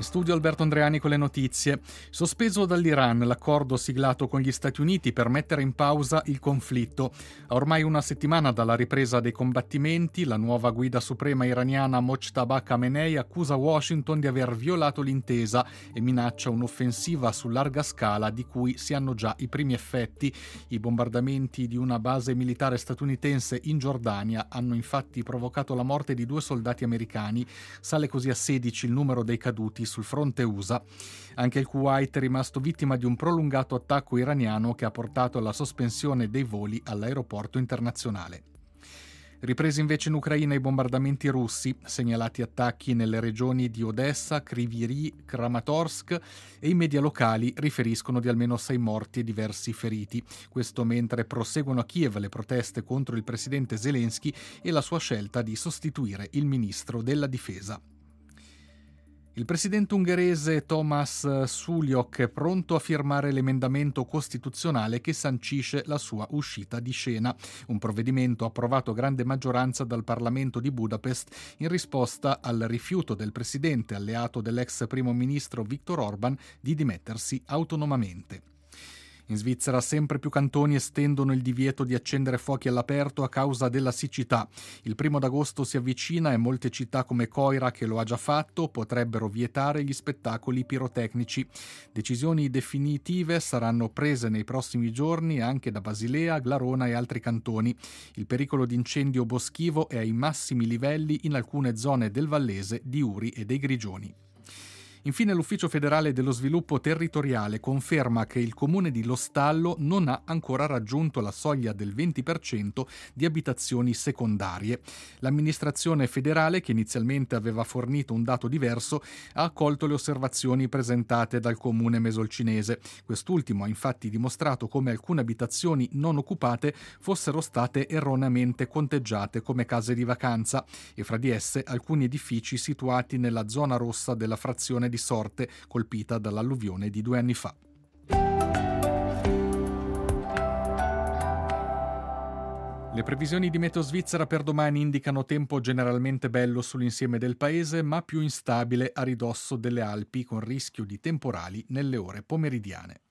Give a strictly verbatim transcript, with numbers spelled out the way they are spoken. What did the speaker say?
studio Alberto Andreani con le notizie. Sospeso dall'Iran l'accordo siglato con gli Stati Uniti per mettere in pausa il conflitto. A ormai una settimana dalla ripresa dei combattimenti, la nuova guida suprema iraniana Mojtaba Khamenei accusa Washington di aver violato l'intesa e minaccia un'offensiva su larga scala di cui si hanno già i primi effetti. I bombardamenti di una base militare statunitense in Giordania hanno infatti provocato la morte di due soldati americani. Sale così a sedici il numero dei caduti sul fronte U S A. Anche il Kuwait è rimasto vittima di un prolungato attacco iraniano che ha portato alla sospensione dei voli all'aeroporto internazionale. Ripresi invece in Ucraina i bombardamenti russi, segnalati attacchi nelle regioni di Odessa, Kryvyi Rih, Kramatorsk, e i media locali riferiscono di almeno sei morti e diversi feriti. Questo mentre proseguono a Kiev le proteste contro il presidente Zelensky e la sua scelta di sostituire il ministro della difesa. Il presidente ungherese Thomas Sulyok è pronto a firmare l'emendamento costituzionale che sancisce la sua uscita di scena, un provvedimento approvato a grande maggioranza dal Parlamento di Budapest in risposta al rifiuto del presidente alleato dell'ex primo ministro Viktor Orban di dimettersi autonomamente. In Svizzera sempre più cantoni estendono il divieto di accendere fuochi all'aperto a causa della siccità. Il primo d'agosto si avvicina e molte città come Coira, che lo ha già fatto, potrebbero vietare gli spettacoli pirotecnici. Decisioni definitive saranno prese nei prossimi giorni anche da Basilea, Glarona e altri cantoni. Il pericolo di incendio boschivo è ai massimi livelli in alcune zone del Vallese, di Uri e dei Grigioni. Infine l'Ufficio federale dello sviluppo territoriale conferma che il comune di Lo Stallo non ha ancora raggiunto la soglia del venti per cento di abitazioni secondarie. L'amministrazione federale, che inizialmente aveva fornito un dato diverso, ha accolto le osservazioni presentate dal comune mesolcinese. Quest'ultimo ha infatti dimostrato come alcune abitazioni non occupate fossero state erroneamente conteggiate come case di vacanza e fra di esse alcuni edifici situati nella zona rossa della frazione di Sorte, colpita dall'alluvione di due anni fa. Le previsioni di Meteo Svizzera per domani indicano tempo generalmente bello sull'insieme del paese, ma più instabile a ridosso delle Alpi, con rischio di temporali nelle ore pomeridiane.